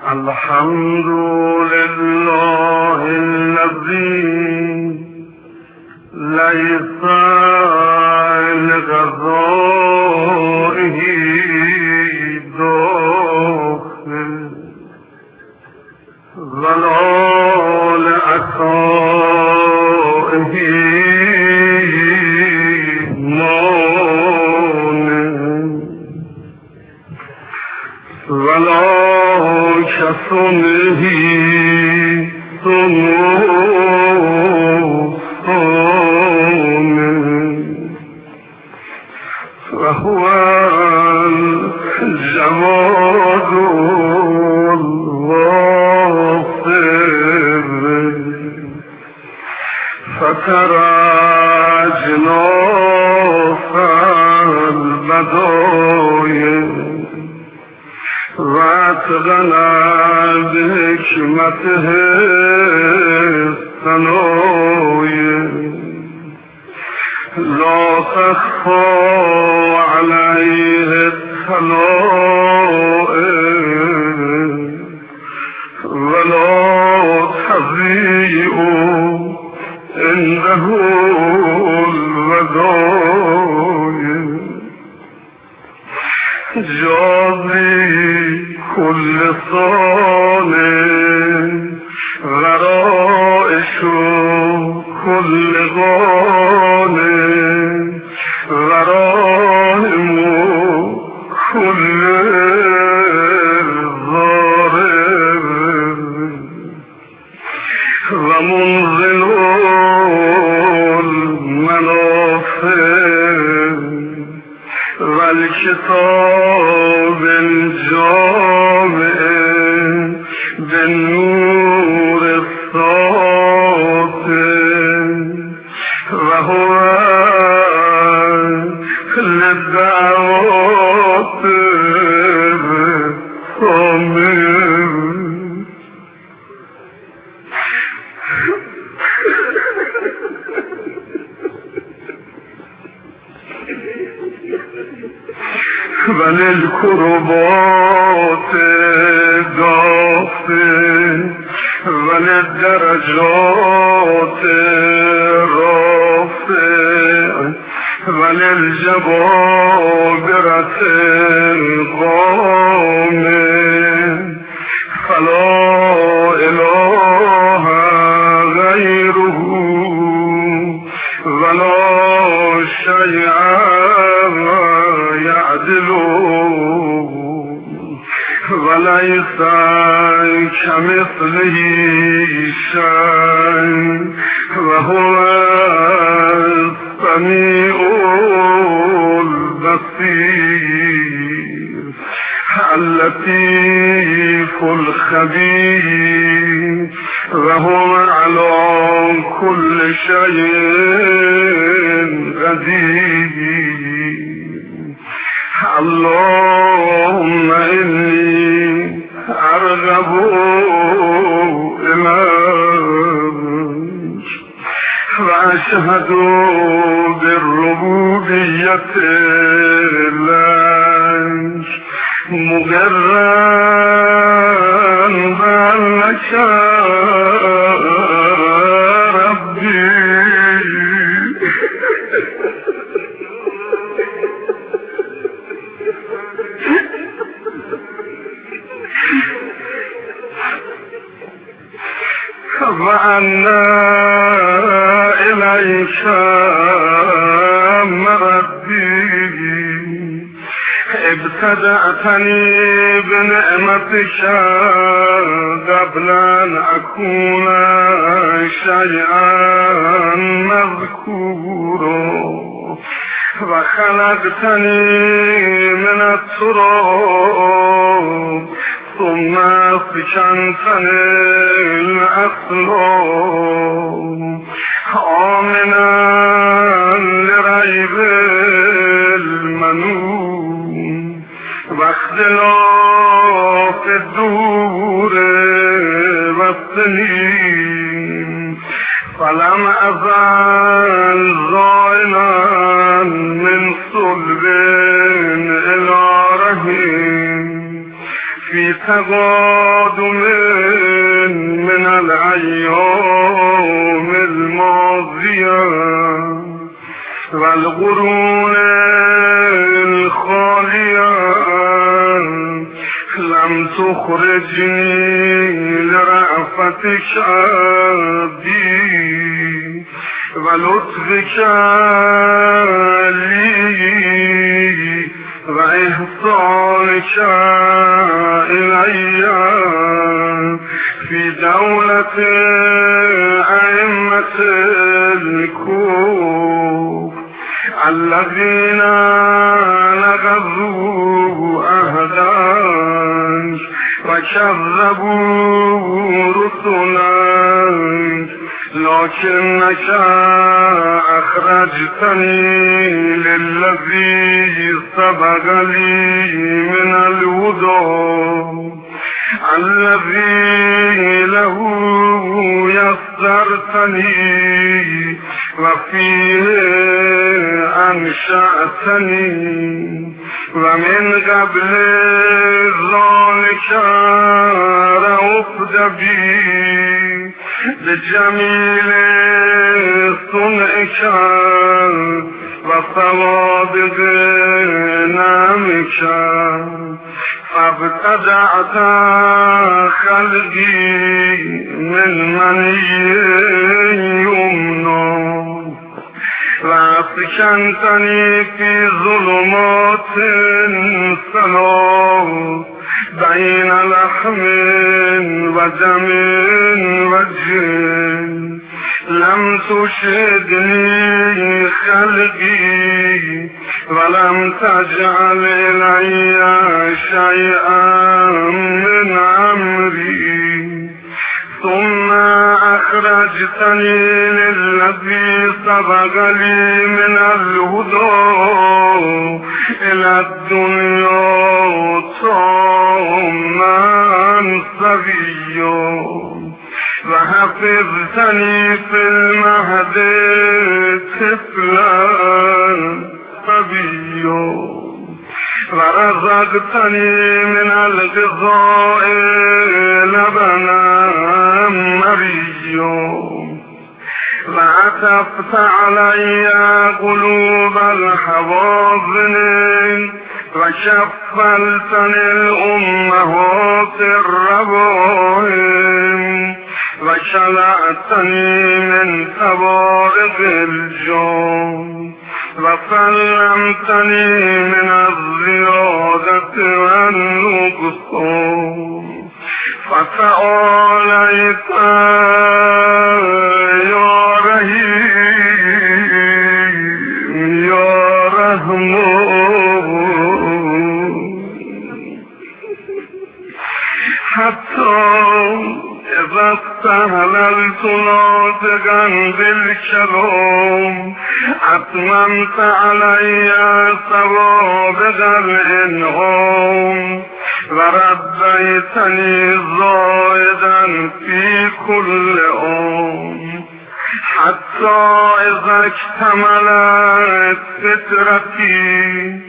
الحمد لله الذي ليس لغذائه داخل ولا لعطائه مانع ولا كصنعه وهو الجواد الغافر فترى جناح البدايا واتغنى بحكمته الثنايا لا تخفى عليه الخلائق ولا تضيء عنده الودايا جازي كل صانع غرائش كل غانم غرائم كل ضارب ومنزل المنافع والكتاب الجامع بالنور الساطع وهو للدعوات الصامر وللكربات دافع وللدرجات رافع وللجبابرة قامع فلا إله غيره ولا شيء وليس كمثله شيء وهو السميع البصير اللطيف الخبير وهو على كل شيء قدير اللهم إني أرغب إليك وأشهد بالربوبية لك مقرا بأنك ربي وأنا إليك مردي ابتدأتني بنعمتك قبل أن أكون شيئا مذكورا وخلقتني من التراب ثم سكنتني الأصلاب آمنا لريب المنون واختلاف الدور والسنين فلم أزل ظالما من صلب إلى رهين في تقادم من الأيام الماضية والقرون الخالية لم تخرجني لرأفتك أبي ولطفك لي وإحسانك إلي في دولة أئمة الكوف الذين نقضوا أهداك وكذبوا رسلك لكنك أخرجتني للذي سبق لي من الهدى الذي له يسرتني وفيه أنشأتني ومن قبل ذلك رأفت بي بجميل صنعك وصوابغ نعمك فابتدعت خلقي من مني يمنى وأسكنتني في ظلمات ثلاث بين لحم ودم وجه لم تشهدني خلقي ولم تجعل إلي شيئا من أمري ثم أخرجتني للذي سبق لي من الهدى إلى الدنيا طامعا صبيا وحفظتني في المهد طفلا صبيا ورزقتني من الغذاء لبنا مريا وعطفت علي قلوب الحواضن وشفلتني الأمهات الربائم وشلعتني من تبارك الجون وسلمتني من الزيادة والنقصان فتعاليت يا رحيم يا رحمن حتى إذا استهللت ناطقا بالكرام أتممت علي سوابق الإنعام وربيتني زائدا في كل يوم حتى إذا اكتملت فترتي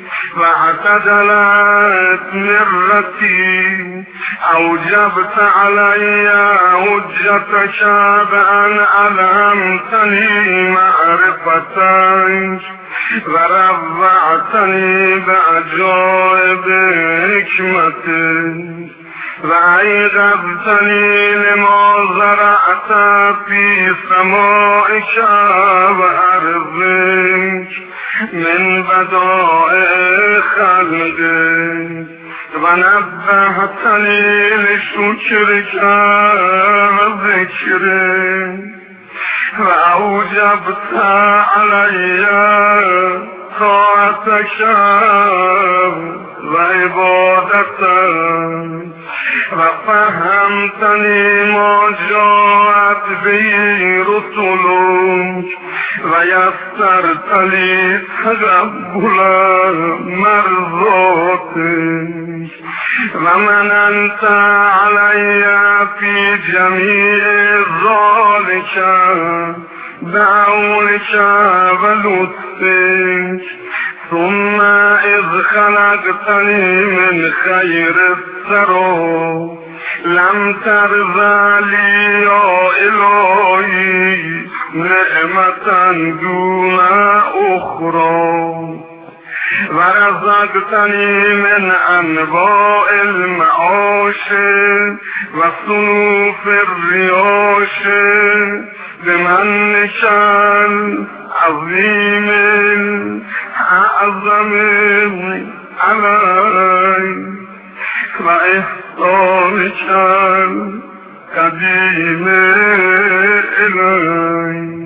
واعتدلت مرتي أوجبت علي حجتك بأن ألهمتني معرفتك ورفعتني بعجائب حكمتك وأيقظتني لما زرعت في سمائك وأرضك من بدائع خلقك ونبهتني لشكرك وذكرك وأوجبت علي طاعتك وعبادتك وفهمتني ما جاءت به رسلك ويسرت لي تقبل مرضاتك ومننت علي في جميع ذلك بعونك ولطفك ثم إذ خلقتني من خير أكثر لم ترضى لي يا إلهي نعمة دون أخرى ورزقتني من أنواع المعاش وصنوف الرياش بمنك العظيم الأعظم علي وإحسانك القديم إلي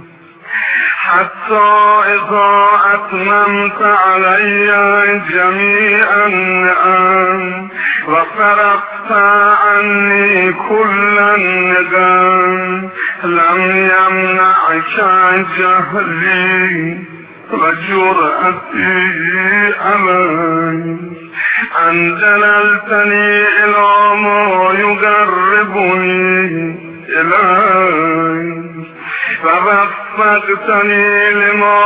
حتى إذا أتممت علي جميع النعم وصرفت عني كل الندم لم يمنعك جهلي وجرأتي علي أن دللتني إلى ما يقربني إليك فوفقتني لما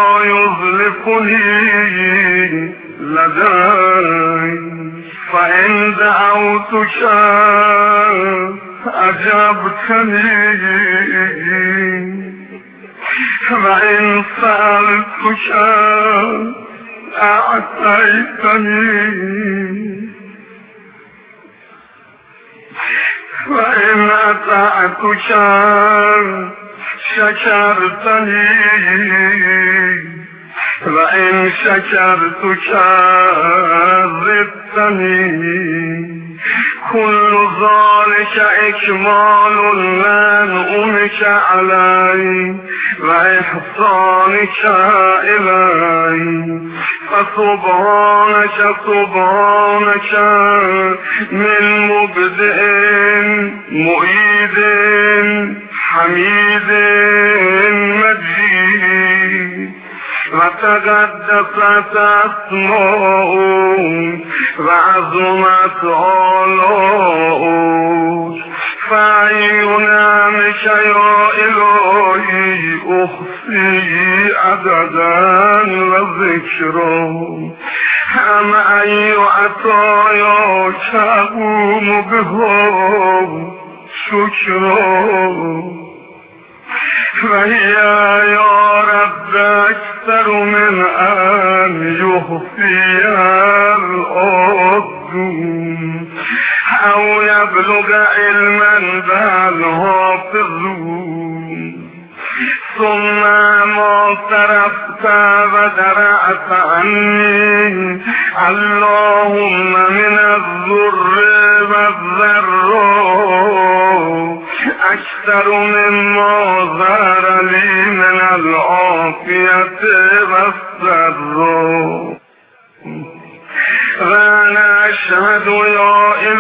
يظلفني لديك فإن دعوتك أجبتني وإن سألتك أعطيتني وإن أطعتك شكرتني وإن شكرتك زدتني كل ذلك إكمال لنعمك علي وإحسانك إلي فسبحانك سبحانك من مبدئ معيد حميد مجيد وتقدست أسماؤك وعظمت آلاؤك فأي نعمك يا إلهي أحصي عددا وذكرا أم أي عطاياك أقوم بها شكرا وهي يا رب أكثر من أن يحصيها العبد أو يبلغ علما بل حافظون ثم ما صرفت ودرعت عني اللهم من الضر والضراء أكثر مما ظهر لي من العافية والسراء وأنا أشهد يا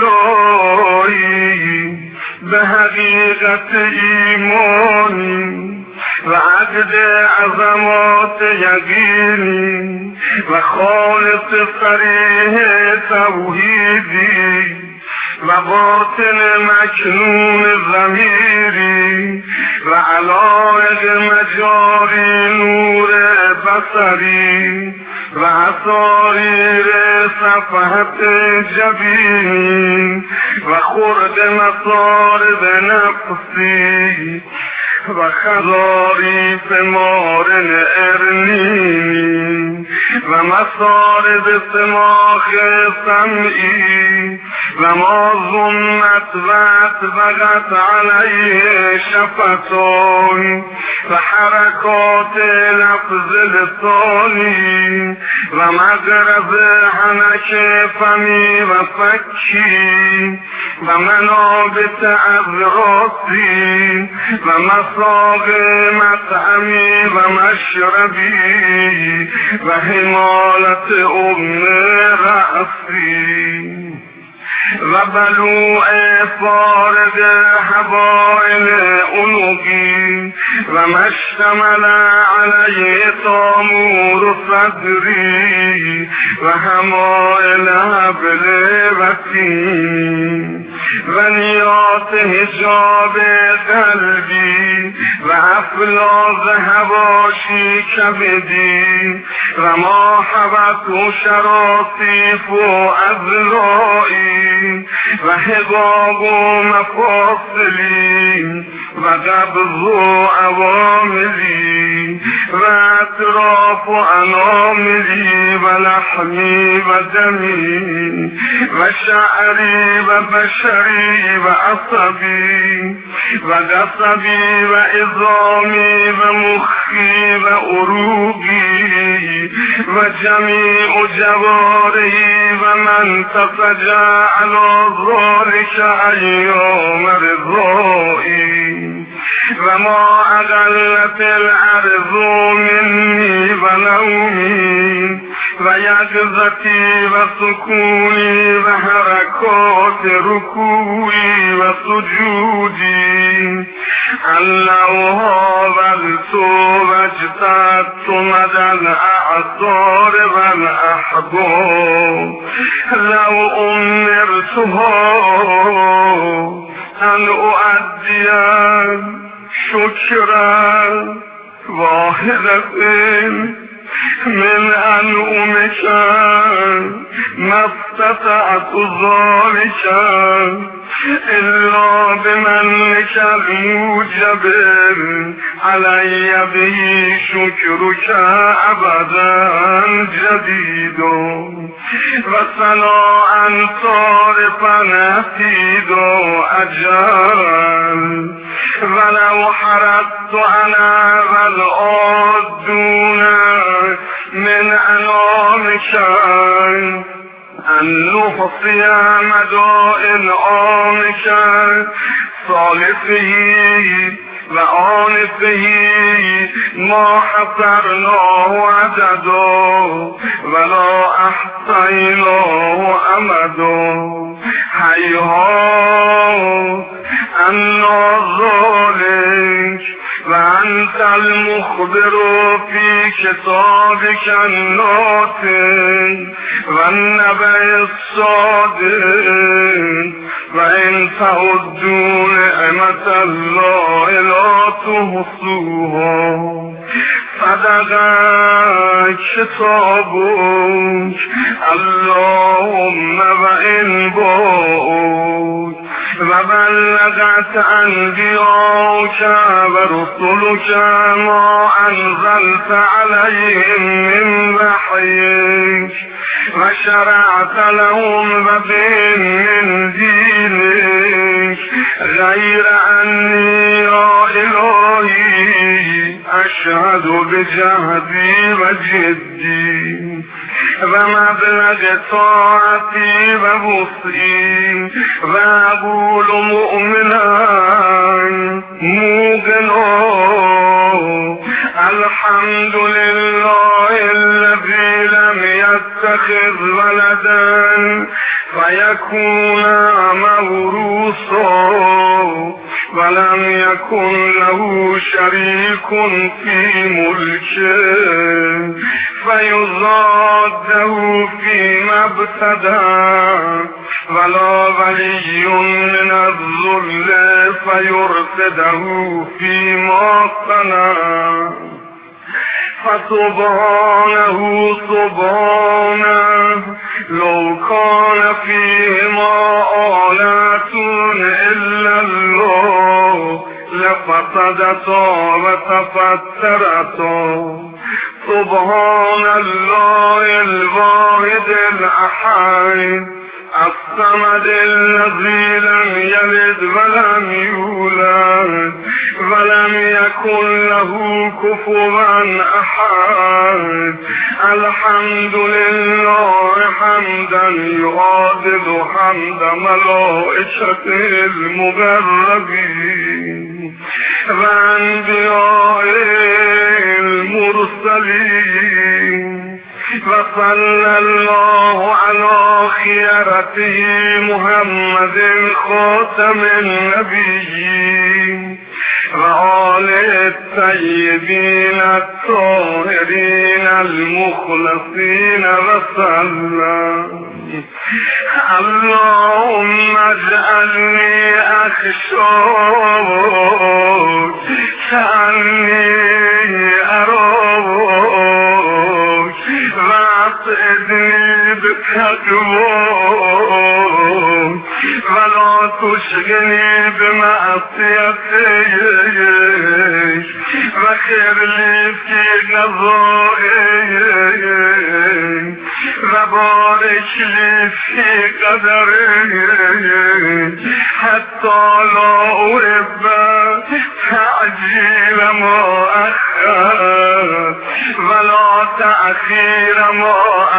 إلهي بحقيقة إيماني وعقد عظمات يقيني وخالص صريح توحيدي وباطن مكنون ضميري وعلائق مجاري نور بصري وعصارير صفحة جبيني وخرد مصارب نفسي وخضاريف مارن ارنيني ومصارب سماخ سمعي وما ظنت واتبغت عليه شفتون وحركات لفظ لساني ومجرب حنك فمي وفكي ومنابت أذراسي ومصاغ مطعمي ومشربي وحمالة أم رأسي وبلوء فارغ حبائل أنوغي وما اشتمل عليه طامور صدري وحمائل هبل وتين و نیات حجاب قلبی و افلاز هواشی کبدی و ما حبت و شراطیف و اضلاعی و حباب و مفاصلی و قبض و عواملی و اطراف و اناملی و لحمی و دمی و شعری و بشری و عصبی و قصبی و عظامی و مخی و عروقی و جمیع جوارحی و من تفجع علی ذلک ایام رضایی و ما اقلت الارض منی و نومی و یقظتی و سکونی و حرکات رکوعی و سجودی انه حاولت واجتهدت مدى الاعصار و الاحباب لو امرتها ان اؤدی شکرا واحدة من ان امکن مفتتعت ذلك الا بمنك الموجب علی به شکرک ابدا جدید و صناعا صارفا حفید و اجل ولو حرصت انا والعادون من انامك ان نحصي مدائن عامك صالحه و آنفه ما حصرناه عددا ولا احصیناه امدا هیهات انا ذلك و انت المخبر فی کتابک الناطق و النبأ الصادق و ان تعدوا نعمت الله لا تحصوها صدق کتابک اللهم و ان باعوک و بلغت انبیاءک و رسلک ما انزلت علیهم من وحیک و شرعت لهم و بهم من دینک غیر انی یا الهی اشهد بجهدی و جدی و مبلغ طاعتی و وسعی و اقول مؤمنا موقنا الحمد لله الذي لم يتخذ ولدا فيكون موروثا ولم يكن له شريك في ملكه فيضاده فيما ابتدى ولا ولي من الذل فيرشده فيما صنع فسبحانه سبحانه لو كان فيهما آلات إلا الله لفسدتا وتفترتا سبحان الله الواحد الأحد الصمد الذي لم يلد ولم يولد ولم يكن له كفوا أحد الحمد لله حمدا يعادل حمد ملائكته المقربين وأنبياء المرسلين وصلى الله على خيرته محمد خاتم النبيين وآله الطيبين الطاهرين المخلصين وسلم. اللهم اجعلني أخشوك كأني أراك واعطئني بتقواك ولا تشغلني بمعصيتك وخير لي في قضائك وبارك لي في قدرك حتى لا أحب تعجيل ما أخر ولا تأخير ما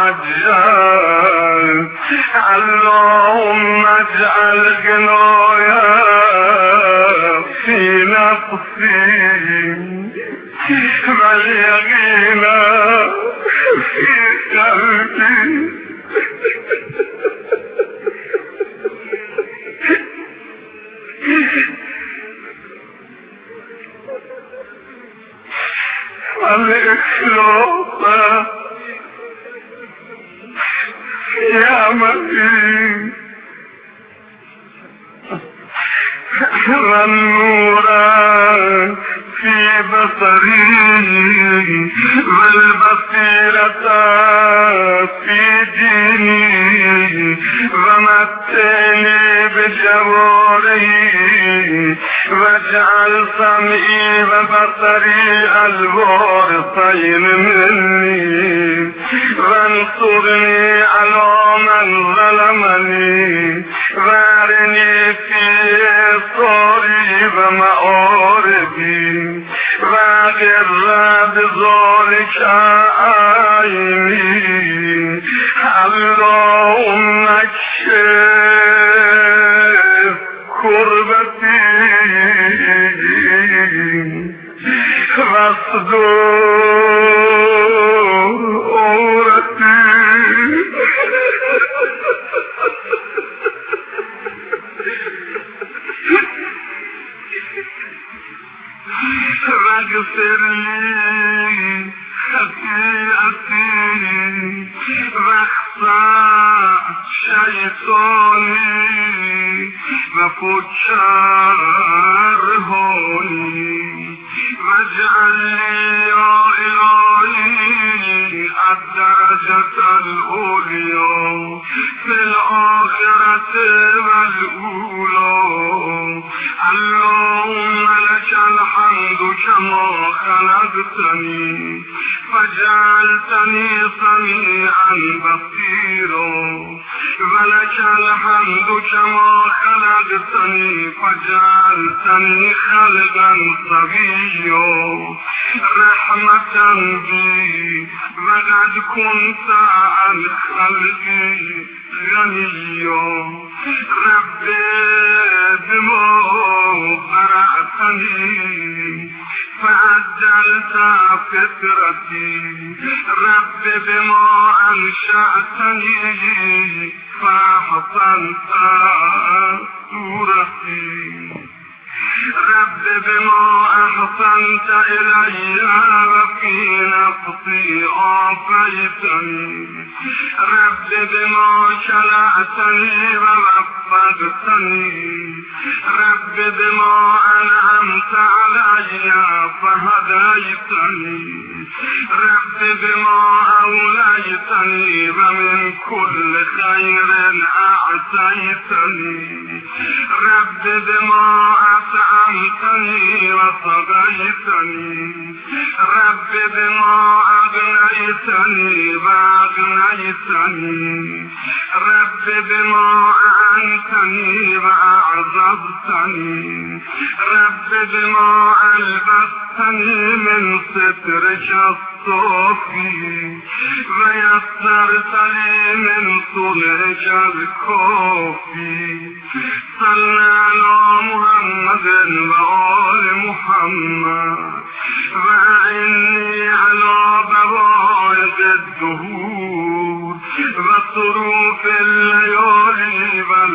أجل. اللهم اجعل غنايا في نفسي واليقين في قلبي والإخلاص يا مكين والنور في بصري والبصيرة في ديني ومتعني بجواري واجعل سمعي وبصري الوارثين مني وانصرني على من ظلمني وارني في صوري ومآربي واغر بذلك عيني. اللهم اكشف كربتي واصدر عورتي واغفر لي خطيئتي واخفى شيطاني وفك هوني واجعل لي يا إلهي الدرجة العليا في الآخرة والأولى. اللهم لك الحمد كما خلقتني فجعلتني سميعا بصيرا ولك الحمد كما خلقتني فجعلتني خلقا صبيا رحمة بي وقد كنت عن خلقي غنيا. ربي بما برأتني فعجلت فطرتي رب بما أنشأتني فأحسنت صورتي رب بما أحسنت إلي وفي نفسي عافيتني رب بما شلعتني ووفقتني رب بما أنعمت علي فهديتني رب بما أوليتني ومن كل خير أعطيتني رب بما أطعمتني وسقيتني رب بما أغنيتني وأغنيتني رب بما أعنتني وأعذبتني رب بما ألبستني من سترك الصافي ويسرت لي من صلحك الكافي. صلى على محمد وآل محمد وأعني على بوائق الدهور وصروف الليالي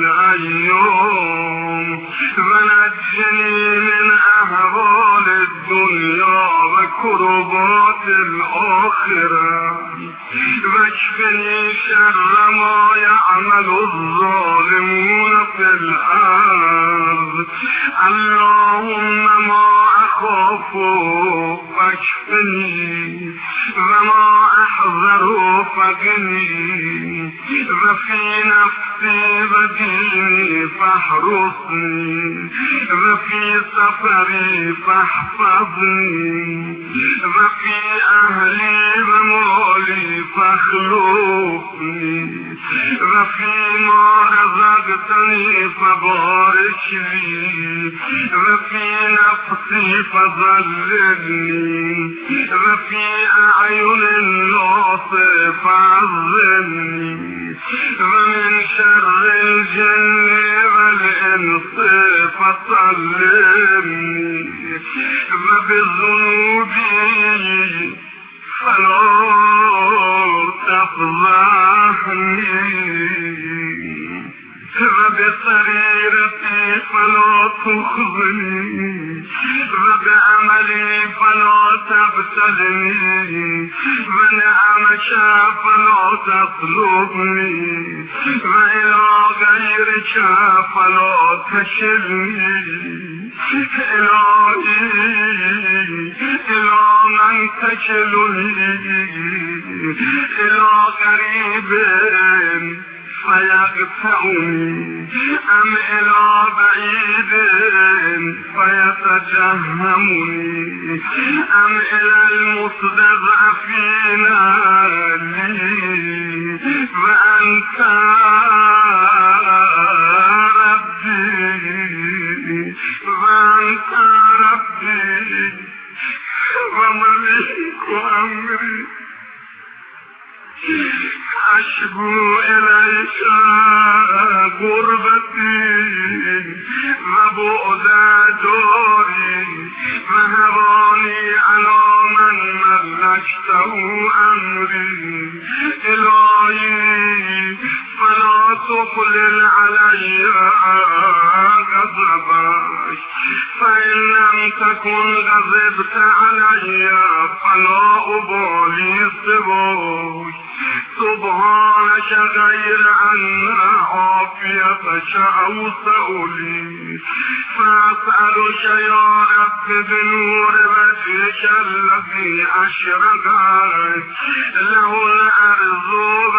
والأيام ونجني من أهوال الدنيا وكربات الآخرة واكفني شر ما يعمل الظالمون في الأرض. اللهم ما أخاف فاشفني وما أحذر فقني وفي نفسي وديني فاحرسني وفي سفري فاحفظني وفي أهلي ومالي فاخلفني وفيما رزقتني فبارك لي وفي نفسي فظللني وفي أعين الناس فعظمني ومن شر الجن والإنس فسلمني وبذنوبي فلا تفضحني وبسريرتي فلا تخزني وبعملي فلا تبتلني ونعمك فلا تطلبني وإلى غيرك فلا تشلني إلهي إلى من تكلني إلى قريب فيقطعني أم إلى بعيد فيتجهمني أم إلى المستضعفين لي وأنت ربي وأنت ربي ومليك أمري أشكو إليك غربتي وبعد داري وهواني على من ملكته أمري إلهي فلا تقلل علي غضبك فإن لم تكن غضبت علي فلا أبالي سواك سبحانك غير أن عافيتك أوسع لي فأسألك يا رب بنور وجهك الذي أشرقت له الأرض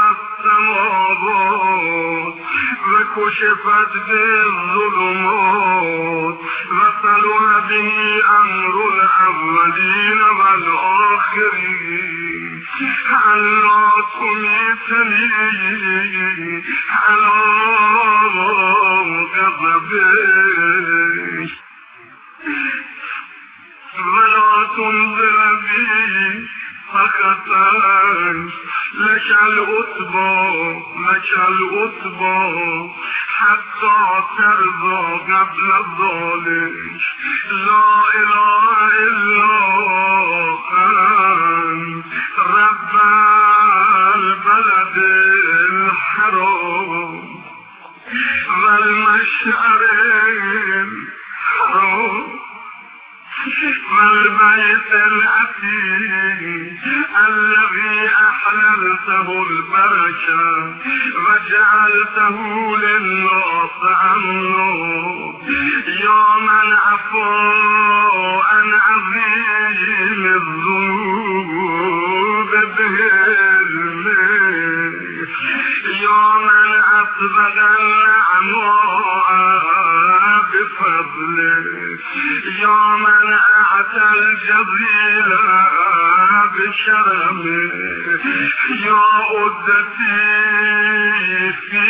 والسماوات وكشفت بالظلمات وصلح به أمر الأولين والآخرين ألا تميتني على غضبك ولا تنزل بي فقطعت لك الأتبى حتى ترضى قبل ذلك لا إله إلا أنت رب البلد الحرام والمشعر الحرام والبيت العتيق الذي أحللته البركة وجعلته للناس أمنا يا من عفا عن عظيم الذنوب بهلمه يا من أسبغ النعماء بفضله يا من أعطى الجزيل بشرمه يا عدتي في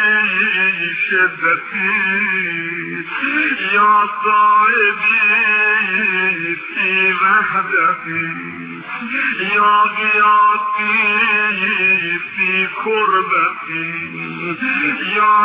شدتي يا صاحبي في وحدتي يا غياثي في كربتي يا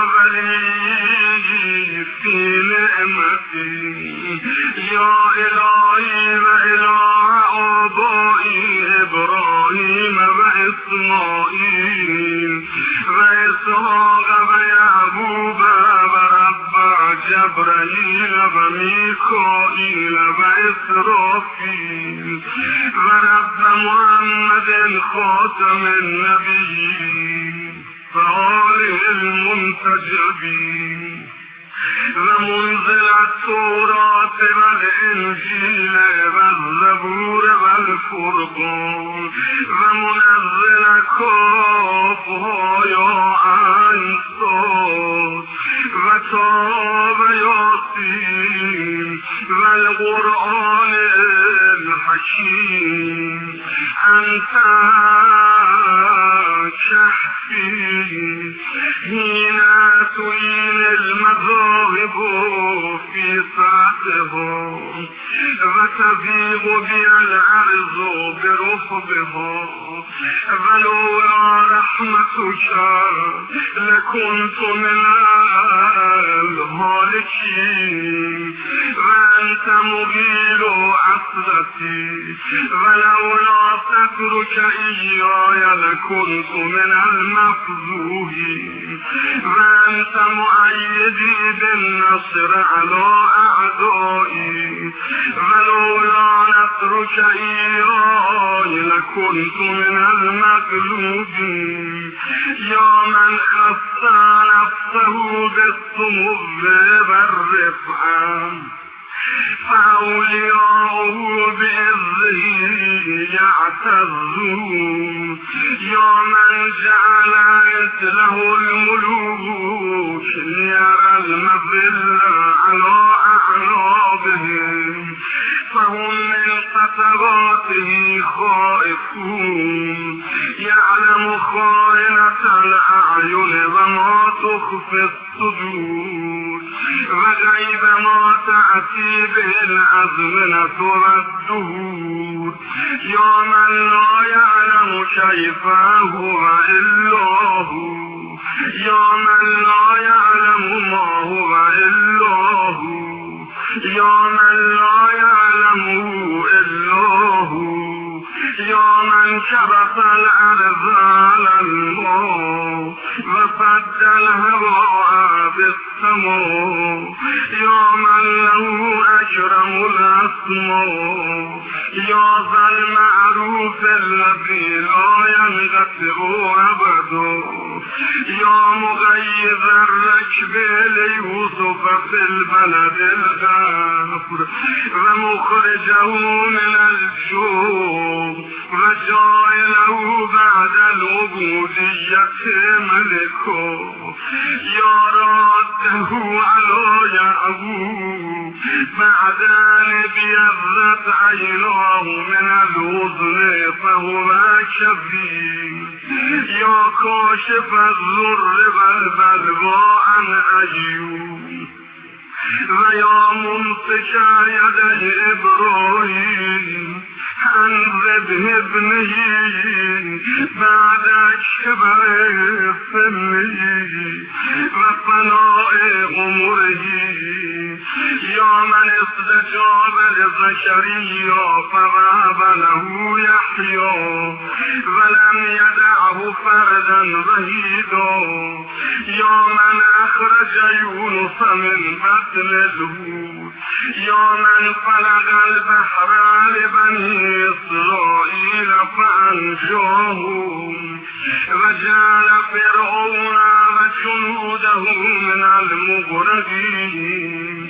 ولي في نعمتي يا إلهي وإله آبائي إبراهيم وإسماعيل وإسحاق ويعقوب ورب جبرائيل وميكائيل وإسرافيل ورب محمد خاتم النبيين صالح المنتجبين ومنزل التوراة والإنجيل والزبور والفرقان ومنزل كافها يا عين صاد وتاب ياسين والقرآن الحكيم أنت كحفي حين تؤين المذاهب في ساعتها وتفيض بي الأرض برحبها ولولا رحمتك لكنت من الهالكين وأنت مغيل عصرتي ولولا سترك إياي لكنت من المفزوهين وأنت مؤيدي بالنصر على أعدائي ولولا نصرك إياي لكنت من المغلوبين يا من خصى نفسه بالسمو والرفعة فأولياؤه بإذنه يعتزون يا من جعل مثله الملوك ليرى المذل على أعنابهم فهم من قطراته خائفون يعلم خائنة الأعين وما تخفي الصدور وغيب ما تأتي به الأزمنة والدهور يا من لا يعلم كيف هو إلا هو يا من لا يعلم ما هو إلا هو يا من لا يعلمه إلا هو يا من كبت الأرض على الماء وفد الهواء بالسماء يا من له أكرم الأسماء يا ذا المعروف الذي لا ينقطع أبدا يا مغيظ الركب ليوسف في البلد الغافر ومخرجه من الجوع وجعله بعد العبودية ملكه يا راده على يعقوب بعد أن ابيضت عيناه من الوزن فهو كبير يا كاشف الضر والبلوى عن أيوب ويا ممسك يدي إبراهيم أنذبه ابنه بعد كبر سنه وفناء عمره يا من استجاب لزكريا فوهب له يحيى ولم يدعه فردا وحيدا يا من أخرج يونس من بطن الحوت يا من فلق البحر لبني إسرائيل فأنجاهم وجعل فرعون وجنوده من المغرقين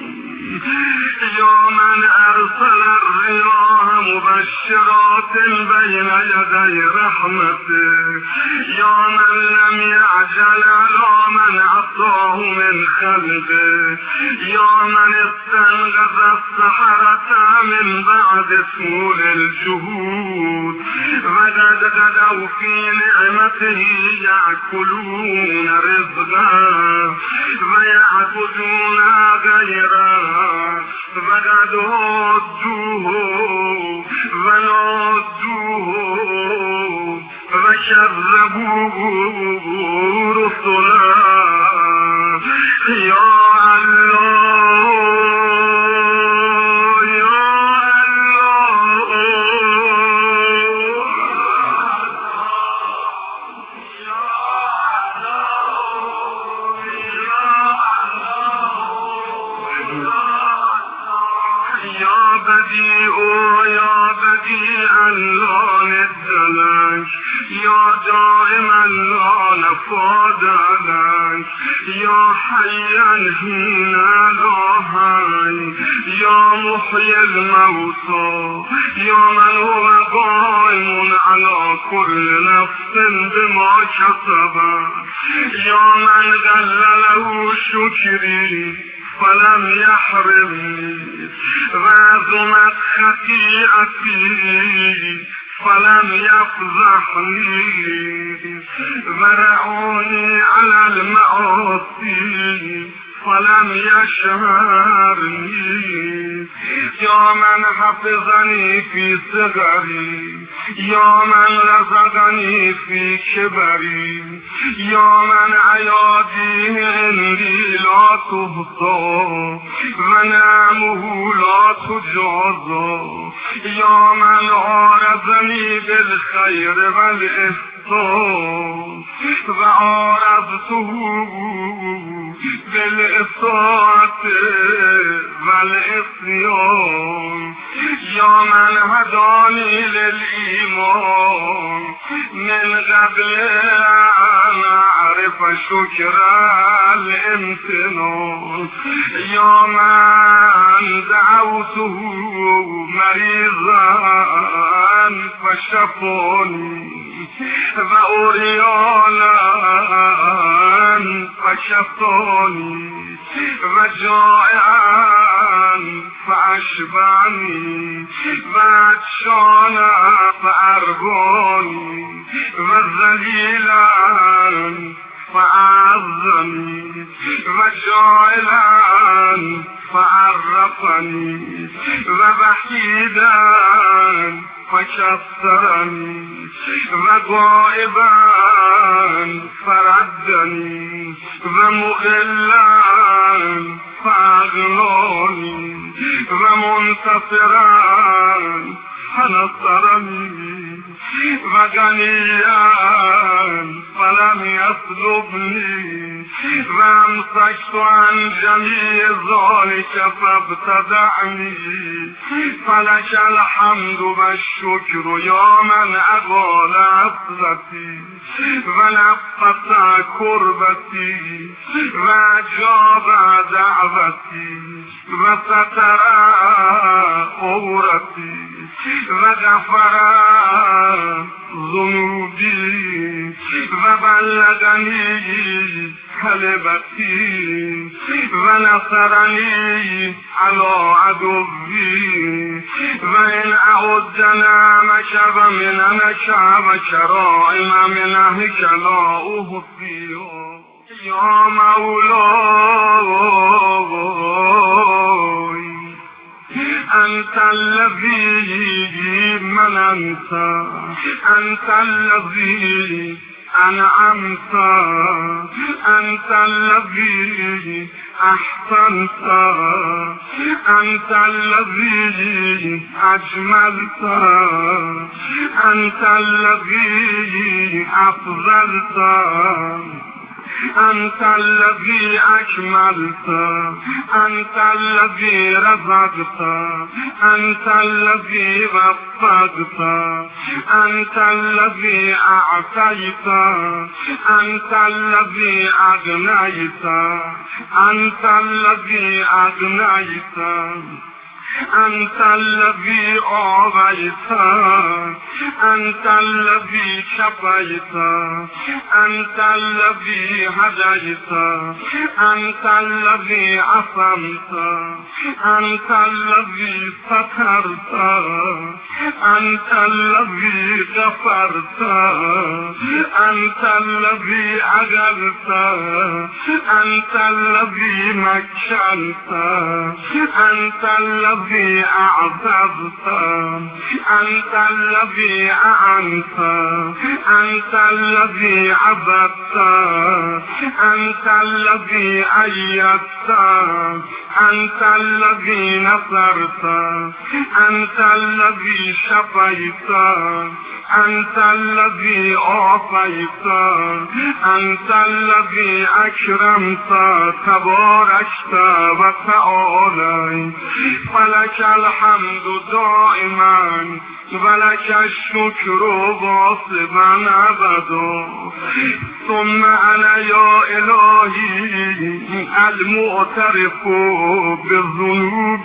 يا من أرسل الرياح مبشرات بين يدي رحمته يا من لم يعجل على من عصاه من خلقه يا من استنقذ السحرة من بعد سول الجهود وقد غدوا في نعمته يأكلون رزقا ويعبدون غيره وقد هدوه ونادوه وكذبوه رسلا يا الله يا الله يا بديع يا بديعا لا ند لك يا دائما لا نفاد لك يا حيا حين لا حي يا محيي الموتى يا من هو قائم على كل نفس بما كسبت يا من قل له شكري فلم يحرمني وعظمت خطيئتي فلم يفضحني ورعوني على المعاصي فلم يشهرني يا من حفظني في صغري يا من رزقني في كبري يا من عيادي عندي لا تحصى ونعمه لا تجازى يا من عارضني بالخير والإحسان وعارضته بالإساءة والإصيان يا من هداني للإيمان من قبل أن أعرف شكر الامتنان يا من دعوته مريضا فشفاني وأريانا فشفاني وجائعا فأشبعني وعطشانا فأرباني وذليلا فأعظني وجائلا فعرفني ووحيدا فشسرني وغائبا فردني ومؤلا فأغناني ومنتصرا فنصرني وغنيا فلم يطلبني وامسكت عن جميع ذلك فابتدعني فلك الحمد والشكر يا من أغال عفلتي ونفس كربتي وأجاب دعوتي وستر عورتي وغفر ذنوبي وبلغني كلمتي ونصرني على عدوي وإن أعدنا مشب من مشابك رائم من أهك لا أهطي يا مولاي أنت الذي مننت أنت الذي أنعمت أنت الذي أحسنت أنت الذي أجملت أنت الذي أفضلت أنت الذي أكملت أنت الذي رزقت أنت الذي وفقت أنت الذي أعطيت أنت الذي أغنيت أنت الذي أغنيت أنت الذي آويت أنت الذي شفيت أنت الذي هديت أنت الذي عصمت أنت الذي سترت أنت الذي غفرت أنت الذي عجلت أنت الذي مكنت أنت الذي أعذبت أنت الذي أعنت أنت الذي عبدت أنت الذي أيدت أنت الذي نصرت أنت الذي شفيت أنت الذي أعطيت أنت الذي أكرمت تباركت وتعاليت فلك الحمد دائما ولك الشكر واصبا أبدا. ثم أنا يا إلهي المعترف بالذنوب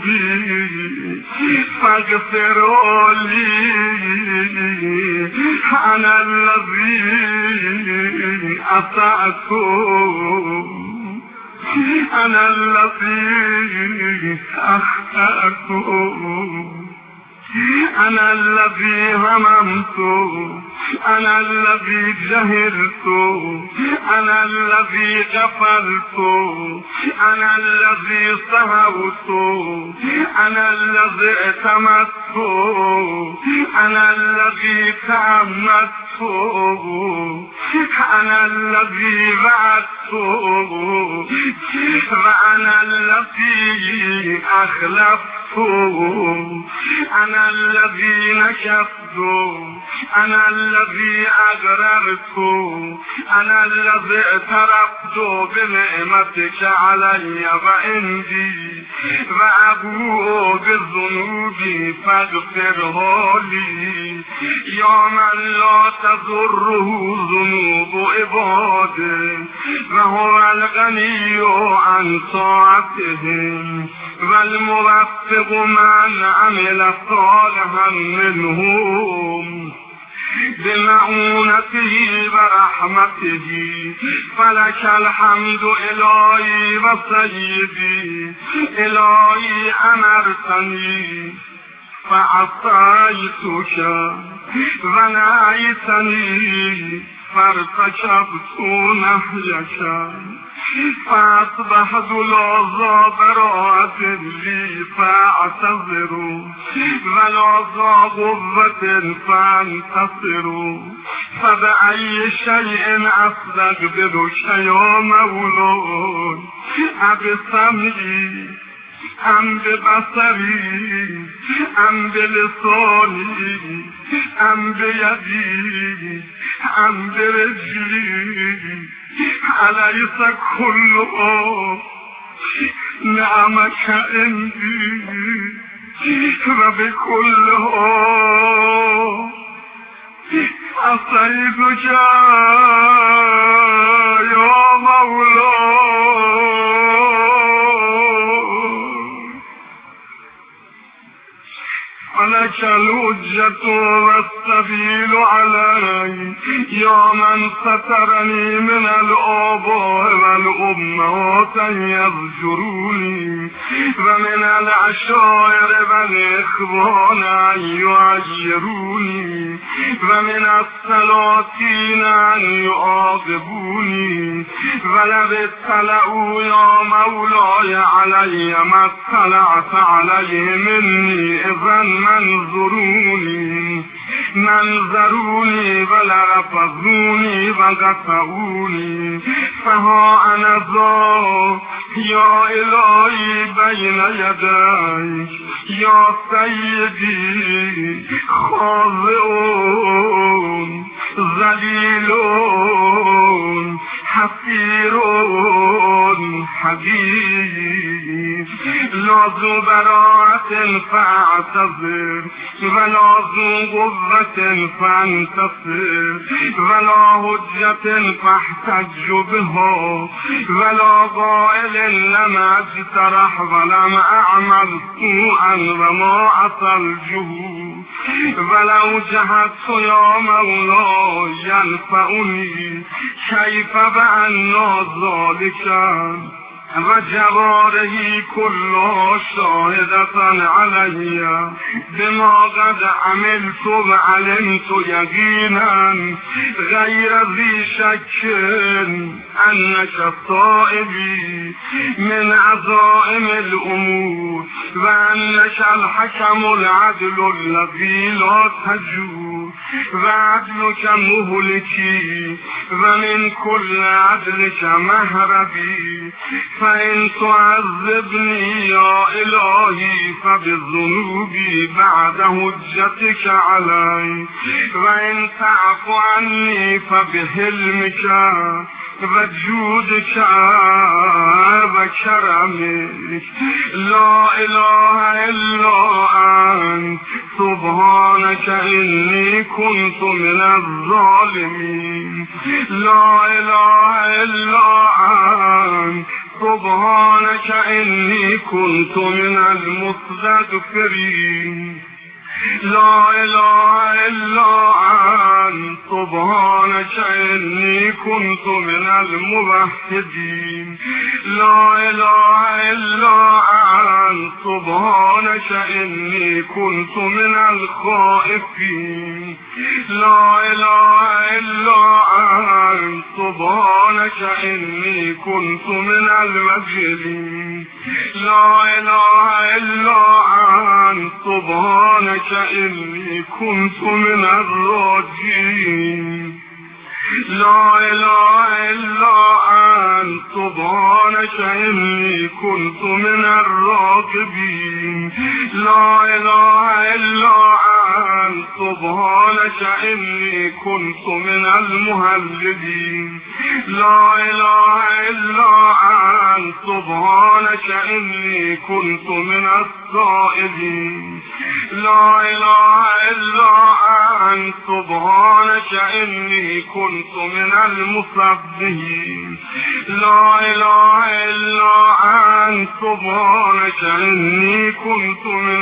فاغفر لي. أنا الذي أسأت، أنا الذي أخطأت، أنا الذي هممت، أنا الذي جهرت، أنا الذي غفلت، أنا الذي سهوت، أنا الذي ائتمت، أنا الذي تأمت، أنا الذي بعدت، وأنا الذي أخلفت، أنا الذي نشفت، أنا الذي أغررت، أنا الذي اعترفت بنعمتك علي وعندي وأبوء بذنوبي فاغفره لي. يا من لا تضره ذنوب عباده وهو الغني عن طاعتهم والموفق من عمل صالحا منهم بمعونته ورحمته. فلك الحمد إلهي وسيدي، إلهي أمرتني فعصيتك ونهيتني فارتكبت نهيك فأصبحت لا براءة لي فأعتذر ولا قوة فأنتصر. فبأي شيء أستقبلك يا مولاي؟ أبسمعي أم ببصري أم بلساني أم بيدي أم برجلي؟ أليس كله نعمك عندي وبكله أصيبك يا مولاي؟ ولك الحجة والسبيل علي يا من سترني من الآباء والأمهات أن يزجروني ومن العشائر والإخوان أن يعيروني ومن السلاطين أن يعاقبوني. ولو اطلعوا يا مولاي علي ما اطلعت عليه مني إذا منظروني ولرفضوني وقطعوني. فها أنا ذا يا إلهي بين يديك يا سيدي، خاضعون ذليلون حقيرون حبيب. لا ذو براءة فاعتذر ولا ذو قوة فانتصر ولا حجة فاحتج بها ولا قائل لم اجترح ولم اعمل سوءا وما عصى الجهود. ولو جهدت يا مولاي ينفعني كيف بأن ذلك وجواره كلها شاهدة علي بما قد عملت وعلمت يقينا غير ذي شك أنك صائبي من عزائم الأمور وأنك الحكم العدل الذي لا تجور وعدلك مهلكي ومن كل عدلك مهربي. فإن تعذبني يا إلهي فبذنوبي بعد حجتك علي، وإن تعفو عني فبحلمك و جودك و کرمك لا اله الا انت سبحانك انی كنت من الظالمین لا اله الا انت سبحانك انی كنت من المستغفرین لا اله الا انت سبحانك انی كنت من الموحدین لا اله الا انت سبحانك انی كنت من الخائفین لا اله الا انت سبحانك انی كنت من المجلین لا اله الا انت سبحانك انی كنت من الراجین لا اله الا انت سبحانك انی كنت من الراغبین لا اله الا انت سبحانك انی كنت من المهللین لا اله الا انت سبحانك انی كنت من السائلین لا اله الا انت سبحانك انی كنت من المسبحین لا اله الا انت سبحانك انی كنت من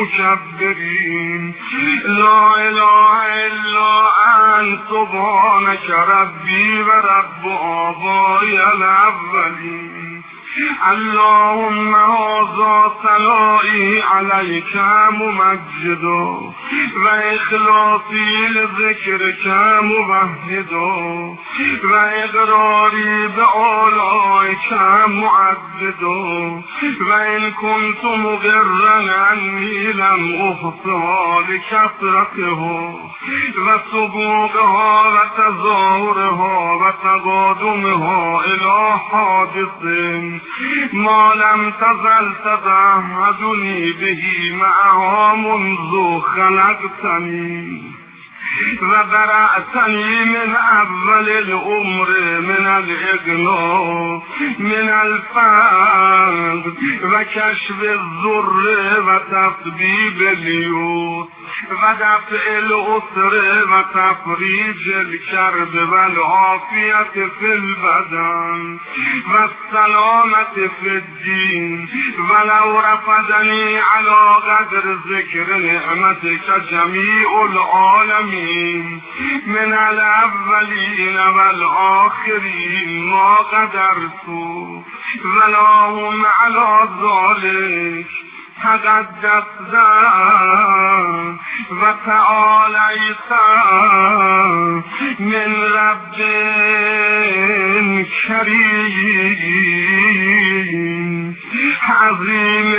المكبرین لا اله الا انت سبحانك ربی و رب آبای الاولین اللهم هذا ثنائي عليك ممجدا و اخلاصي لذكرك مبهدا و اقراري بآلائك معددا و ان كنت مغرا عني لم احصها لكثرتها و سبوقها و تظاهرها و تقادمها الى حادث ما لم تزل تتعهدني به معها منذ خلقتني و برأتني من اول الامر من الاغنا من الفقر و کشف الضر و تطبیب اليسر و دفع العسر و تفریج الكرب و العافیت فی البدن و السلامت فی الدین ولو رفضنی علی قدر ذکر نعمتک جمیع العالمین من الاولین و الاخرین ما قدرت ولا هم علی ذلک تقدست و تعالیت من رب کریم عظیم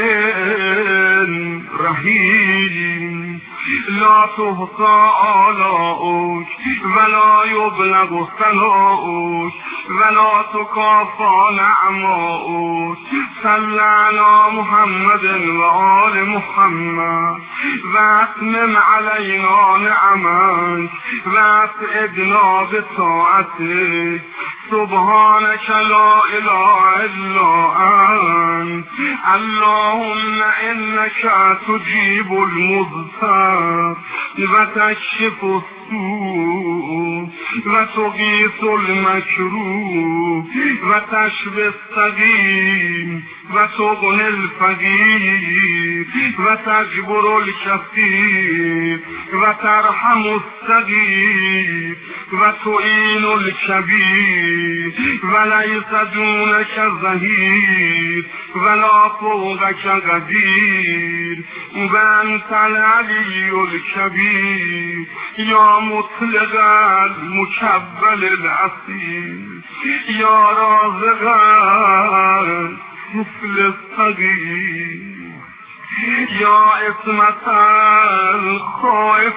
رحیم لا تحصى آلاؤك ولا يبلغ ثناؤك ولا تكافى نعماؤك صل على محمد وآل محمد واتمم علينا نعمك واسعدنا بطاعتك سبحانك لا اله الا انت اللهم انك تجيب المضطر وتكشف السوء وتغيث المكروه وتشفي السقيم وتغني الفقير وتجبر الكثير وترحم الصغير وتعين الكبير وليس دونك ظهير ولا فوقك قدير وأنت العلي الكبير يا مطلق المكبل العصير يا رازق مثل الصغير يا عصمة الخائف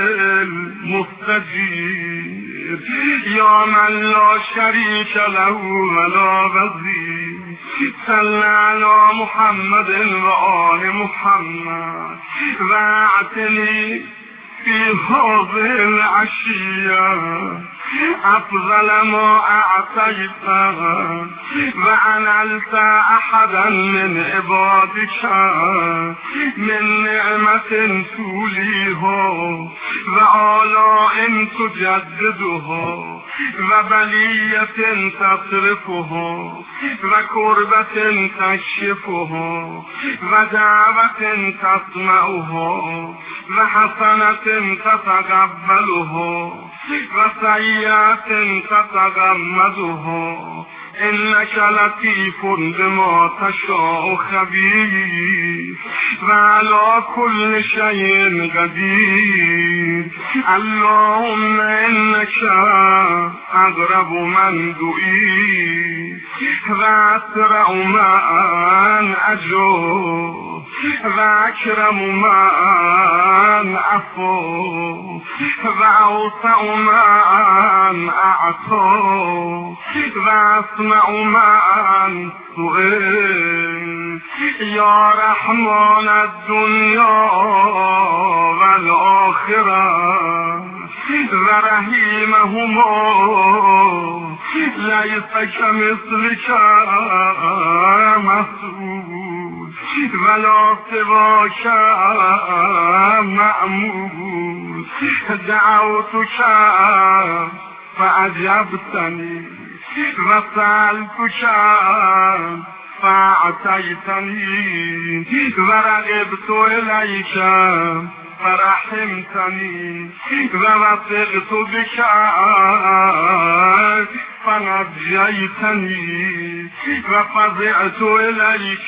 المستجير يا من لا شريك له ولا وزير صل على محمد وآل محمد واعتني في هذه العشية أفضل ما أعطيت وأنلت أحدا من عبادك من نعمة توليها وآلاء تجددها وبلية تصرفها وكربة تكشفها ودعوة تسمعها وحسنة تتقبلها وسيئات تتغمدها إنك لطيف بما تشاء خبير وعلى كل شيء قدير اللهم إنك أقرب من دعيت وأسرع من أجور وأكرم من عفو وأوسع من أعطى وأسمع من سئل يا رحمن الدنيا والآخرة ورحيمهما ليس كمثلك مسؤول ولا سواك مأمول دعوتك فأجبتني وسألتك فأعطيتني ورغبت إليك فرحمتني ووثقت بك فنجيتني وفزعت إليك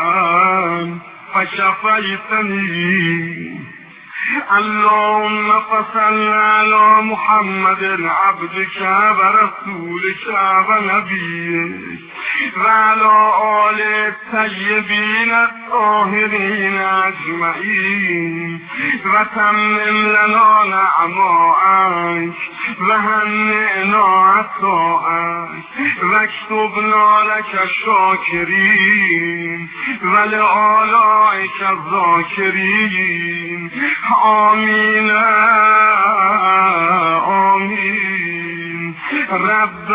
فشفيتني اللهم صل على محمد عبدك ورسولك ونبيك وعلى آل الطيبين الطاهرين أجمعين وتمم لنا نعمائك وهنئنا عطائك واكتبنا لك الشاكرين ولآلائك الذاكرين آمين آمين رب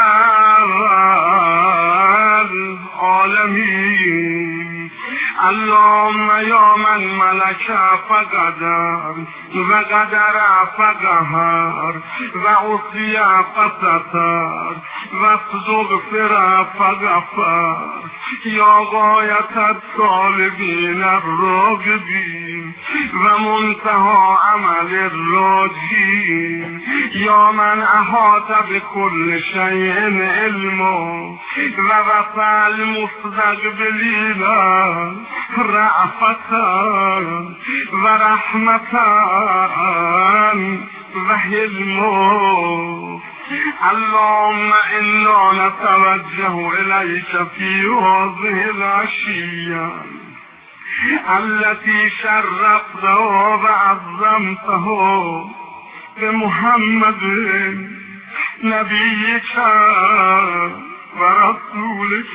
العالمين اللهم يا من ملك فقدر وقدر فقهر وعصي فستر واستغفر فغفر يا غاية الطالبين الراغبين ومنتهى عمل الراجين يا من أحاط بكل شيء علمه ووفى المستقبلين رأفة ورحمة وحلمه اللهم إنا نتوجه إليك في هذه العشية التي شرفته وعظمته بمحمد نبيك ورسولك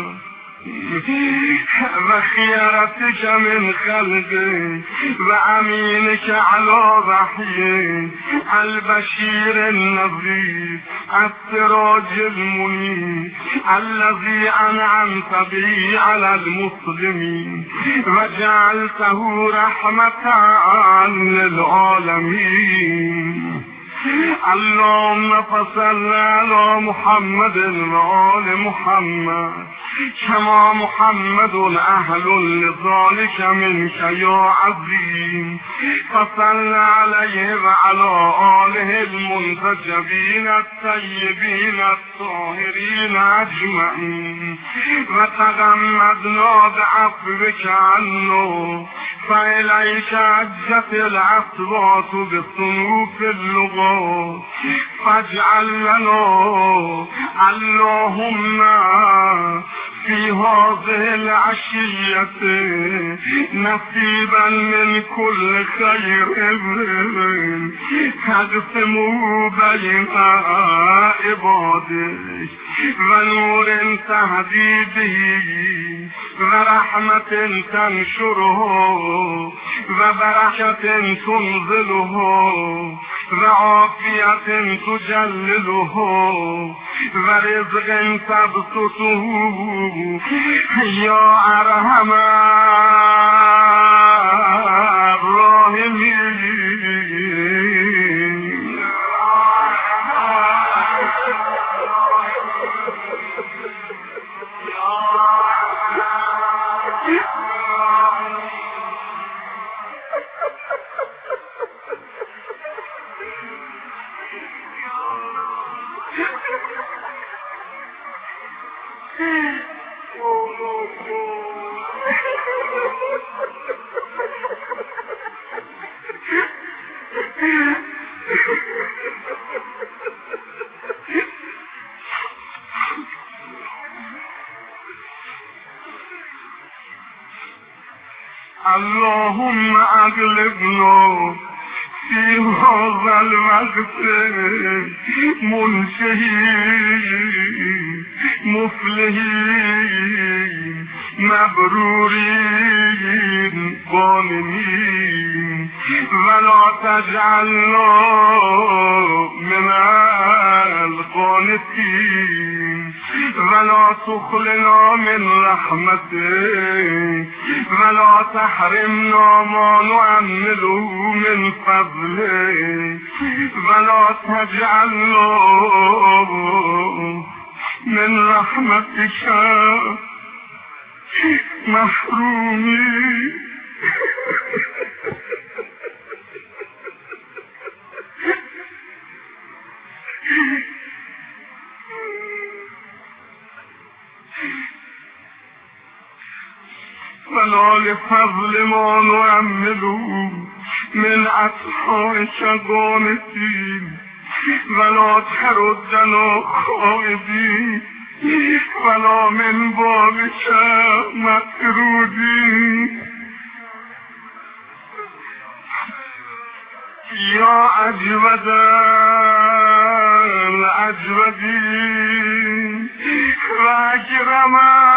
وخيرتك من خلقك وأمينك على وحيك البشير النذير السراج المنير الذي أنعمت به على المسلمين وجعلته رحمة للعالمين اللهم فصل على محمد وآل محمد كما محمد أهل لذلك منك يا عظيم فصل عليه وعلى آله المنتجبين الطيبين الطاهرين أجمعين وتغمدنا بعفوك عنه فإليك عجت الأصوات بصنوف اللغات فاجعل لنا اللهم في هذه العشية نصيبا من كل خير تقسمه بين عبادك ونور تهدي به ورحمة تنشره وبركة تنزله وعافية تجلله ورزق تبسطه يا أرحم الراحمين. اللهم اغلبنا في هذا الوقت منتهين مفلحين مبرورين ظالمين ولا تجعلنا من القانتين ولا تخلنا من رحمتك ولا تحرمنا ما نعمله من فضلك ولا تجعلنا من رحمتك محرومين. ولا لفضل ما نعمله من أطهارك قانتين ولا تردنا خائبين ولا من بابك مطرودين. يا أجود الأجودين وأكرم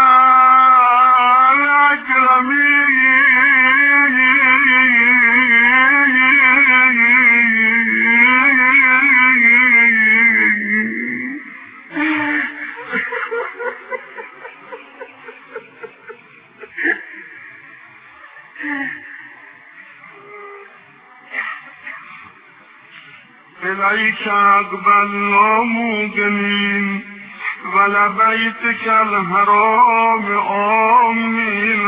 إليك أقبلنا موقنين ولبيتك الحرام آمنين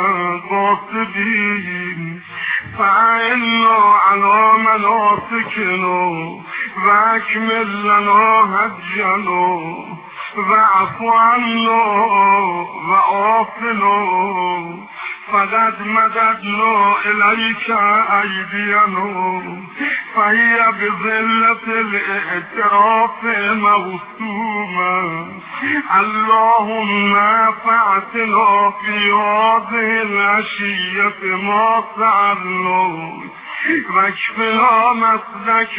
قاصدين فأعنا على مناسكنا وأكمل لنا هجنا واعف عنا وعافنا فقد مددنا إليك أيدينا فهي بظلة الاعتراف موسومة. اللهم فاعتنا في هذه العشية ما فعلنا واكفنا مسلك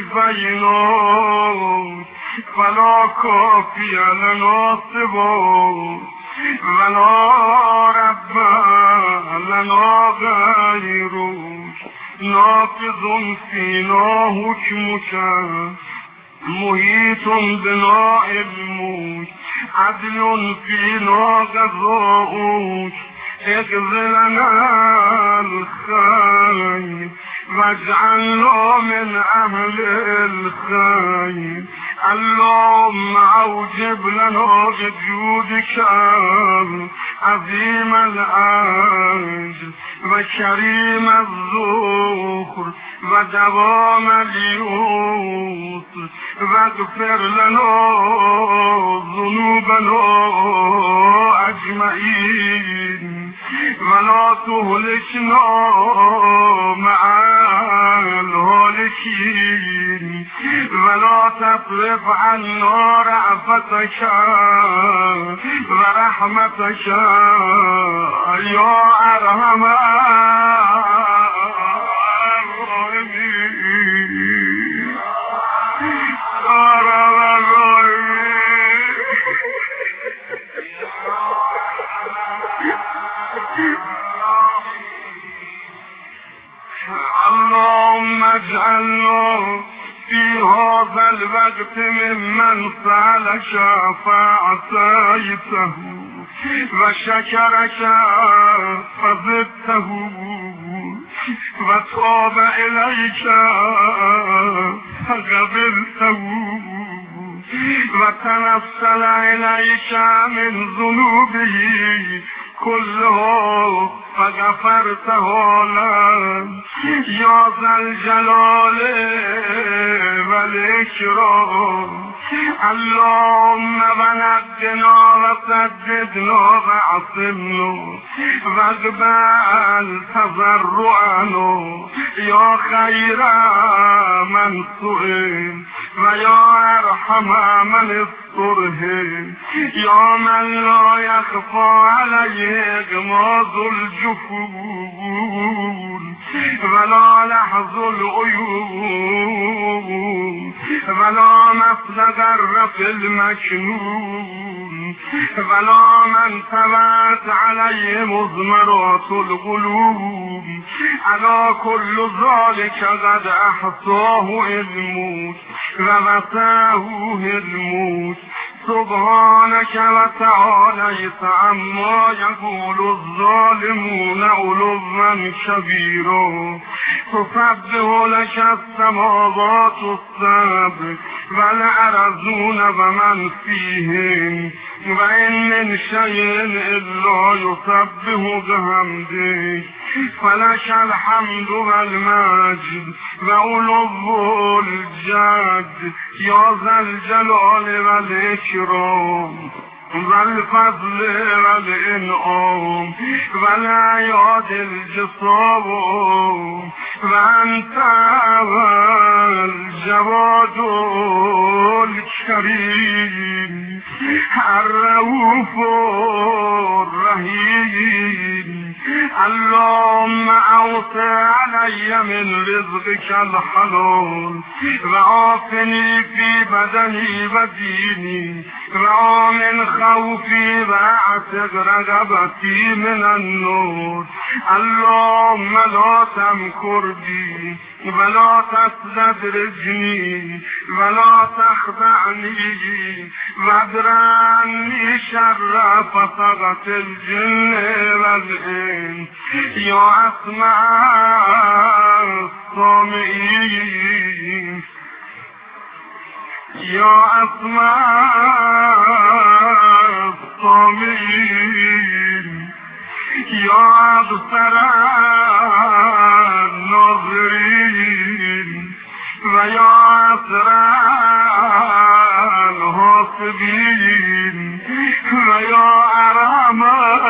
بينات فلا كافي لنا سواك ولا رب لنا غيرك نافذ فينا حكمك محيط بنا علمك عدل فينا قضاؤك اقض لنا الخير واجعلنا من أهل الخير. اللهم أوجب لنا بجودك عظيم الأجر وكريم الذكر ودوام اليسر واغفر لنا ذنوبنا أجمعين ولا تهلكنا مع الهالكين ولا تصرف عنا رأفتك ورحمتك يا أرحم الراحمين. اللهم اجعلنا في هذا الوقت ممن سألك فأعطيته وشكرك فزدته وتاب إليك فقبلته وتنفل إليك من ذنوبه كله فغفرته له يا ذا الجلال والإكرام. اللهم ونجنا وسددنا وعصمنا واقبل تضرعنا يا خير من سئل ويا أرحم من استره يا من لا يخفى عليه إغماض الجفون ولا لحظ العيون ولا مفلق الرف المكنون ولا من ثبت عليه مضمرات القلوب. أنا كل ذلك قد أحصاه الموت ووساه الموت. سبحانك وتعاليت عما يقول الظالمون علوا كبيرا. تسبح لك السماوات السبع والأرضون ومن فيهم وإن من شيء إلا يسبح بحمدك فلك الحمد والمجد وعلو الجد يا ذا الجلال والإكرام والفضل والإنعام والعياد الجسام. وأنت الجواد الكريم الرؤوف الرحيم. اللهم أوسع علي من رزقك الحلال وعافني في بدني وديني ومن خوفي واعتق رغبتي من النور. اللهم لا تمكر بي ولا تستدرجني ولا تخدعني وادرني شر فسقة الجن والإنس يا أسمع السامعين يا أسمع السامعين يا أبصر الناظرين ويا أسرع الحاسبين ويا أرحم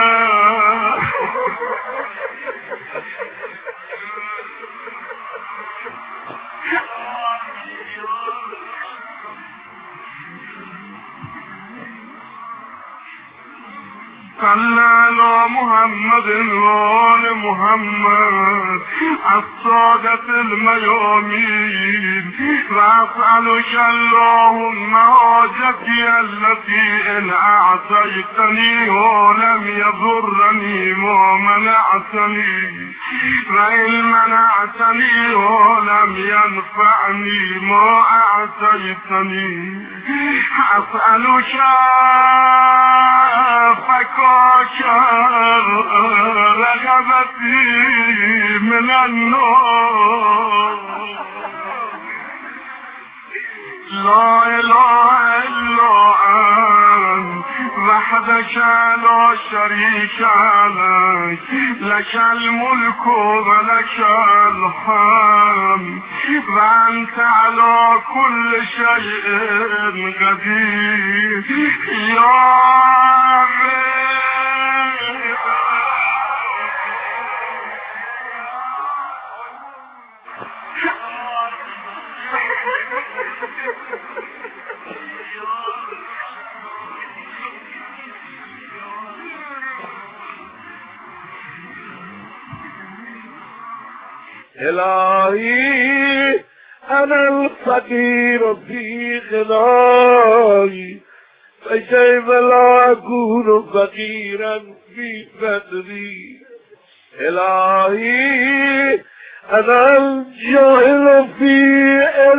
صلى على محمد وآل محمد الصادق الميامين. وأسألك اللهم حاجتي التي إن أعطيتني ولم يضرني ما منعتني وإن منعتني ولم ينفعني ما أعطيتني. أسألك فكاك رغبتي من النار. لا إله إلا أنت وحدك لا شريك لك لك الملك ولك الحمد وأنت على كل شيء قدير. يا إلهي أنا الفقير في غناي فكيف لا أكون فقيرا في فقري. إلهي أنا الجاهل في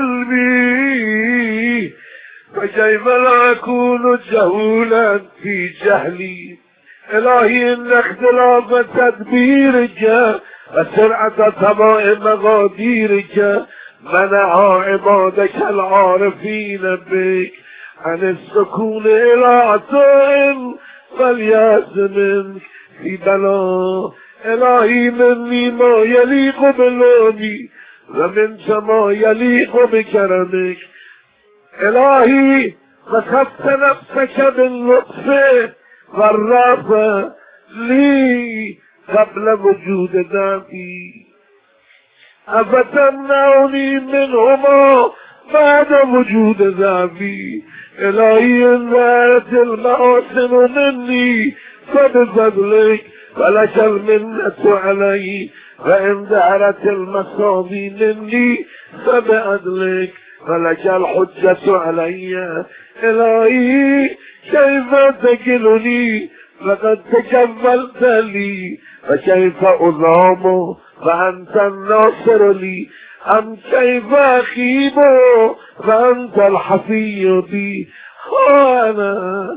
علمي فكيف لا أكون جهولا في جهلي. إلهي إن اختلاف تدبيرك وسرعة طبائع مقاديرك منع عبادك العارفين بك عن السكون إلى عطاء فالياس منك في بلاء. إلهي مني ما يليق باللومي ومنك ما يليق بكرمك. إلهي وصفت نفسك باللطف والرافة لي قبل وجود ذاتي أفتمنعني منهما بعد وجود ذاتي. إلهي إن ذات المحاسن مني فبفضلك فلك المنة علي وإن دارت المصابي مني فبعدلك فلك الحجة علي. إلهي كيف تكلني لقد تكفلت لي فكيف أظلم فأنت الناصر لي أم كيف أخيب فأنت الحفي بي. أنا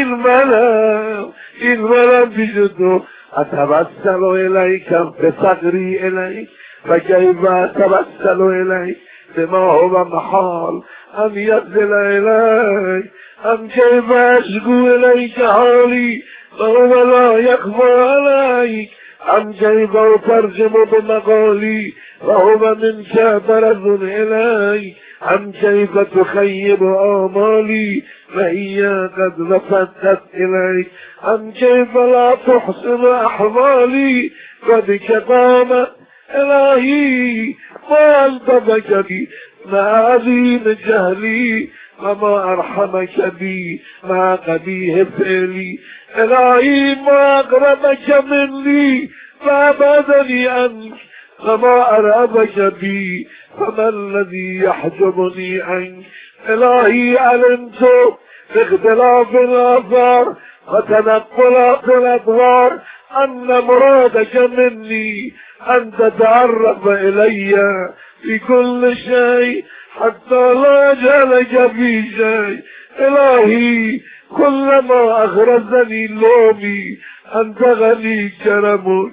الملا بجد أتبسل إليك بصدري إليك فكيف أتبسل إليك بما هو محال أن يصل إليك. أم كيف أشكو إليك حالي فهو لا يخفى عليك. أم كيف أترجم بمقالي فهو منك برز إليك. أم كيف تخيب آمالي فهي قد لفتت إليك. أم كيف لا تحسن أحوالي فبك قامت إلهي ما ألطفك بي ما عظيم جهلي وما أرحمك بي ما قبيه فعلي. إلهي ما أقربك مني فأبعدني عنك وما أرأبك بي فما الذي يحجبني عنك. إلهي علمت باختلاف الآثار وتنقلات الأدوار أن مرادك مني أن تتعرف إلي في كل شيء حتى لا أجهلك في شيء. إلهي كلما أغرزني لومي أنت غني كرمك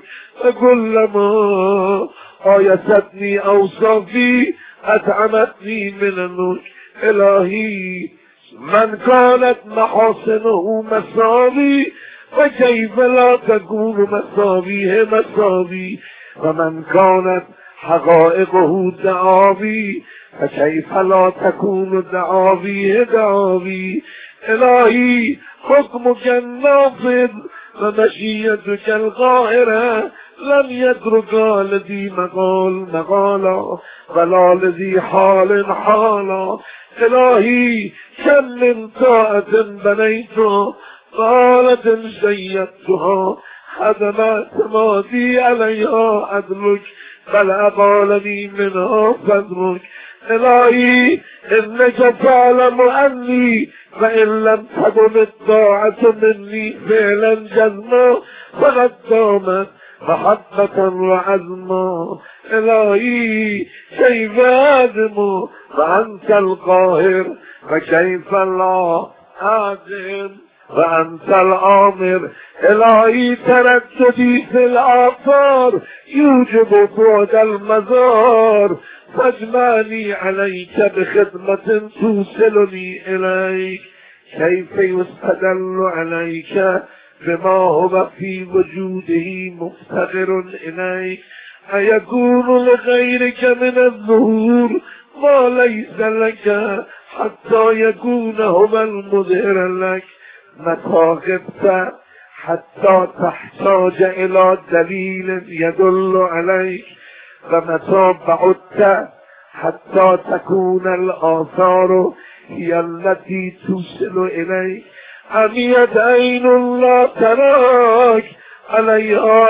وكلما آيستني أوصافي أطعمتني من النور. إلهي من كانت محاسنه مساوي فكيف لا تكون مساويه مساوي. ومن كانت حقائقه دعاوي فكيف لا تكون دعاويه دعاوي. إلهي حكمك النافذ ومشيتك القاهرة لم يترك لذي مقالا ولا لذي حال حالا. إلهي كم من طاعة بنيتها طالة شيدتها خدمت ماضي عليها عدلك بل أقالني منها فضلك. إلهي إنك تعلم أني فإن لم تكن الطاعة مني فعلا جزما فقد دامت محبة وعزما. إلهي كيف أدم وأنت القاهر فكيف لا أدم وأنت الآمر. إلهي ترددي في الآثار يوجب بعد المزار فاجمعني عليك بخدمة توصلني إليك. كيف يستدل عليك بما هو في وجوده مفتقر إليك. أيكون لغيرك من الظهور ما ليس لك حتى يكون هو المظهر لك. متى غبت حتى تحتاج إلى دليل يدل عليك ومتى بعدت حتى تكون الآثار هي التي توصل إليك. عميت عين لا تراك عليها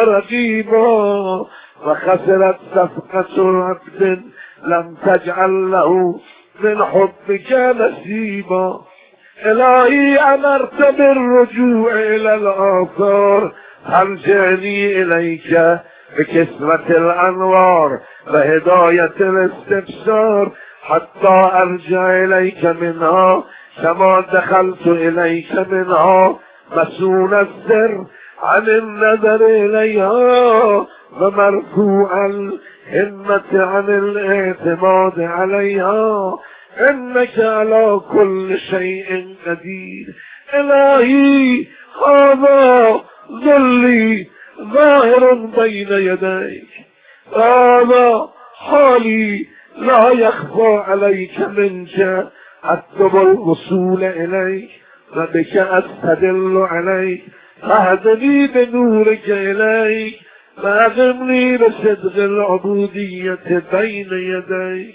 رقيبا وخسرت صفقة عبد لم تجعل له من حبك نصيبا. إلهي أمرت بالرجوع إلى الآثار أرجعني إليك بكسرة الأنوار وهداية الاستبصار حتى أرجع إليك منها كما دخلت إليك منها مسؤول السر عن النظر إليها ومرفوع الهمة عن الاعتماد عليها إنك على كل شيء قدير. إلهي هذا ذلي ظاهر بين يديك، هذا حالي لا يخفى عليك منك، أطلب الوصول إليك وبك أستدل عليك، فاهدني بنورك إليك فأغمني بصدق العبودية بين يديك.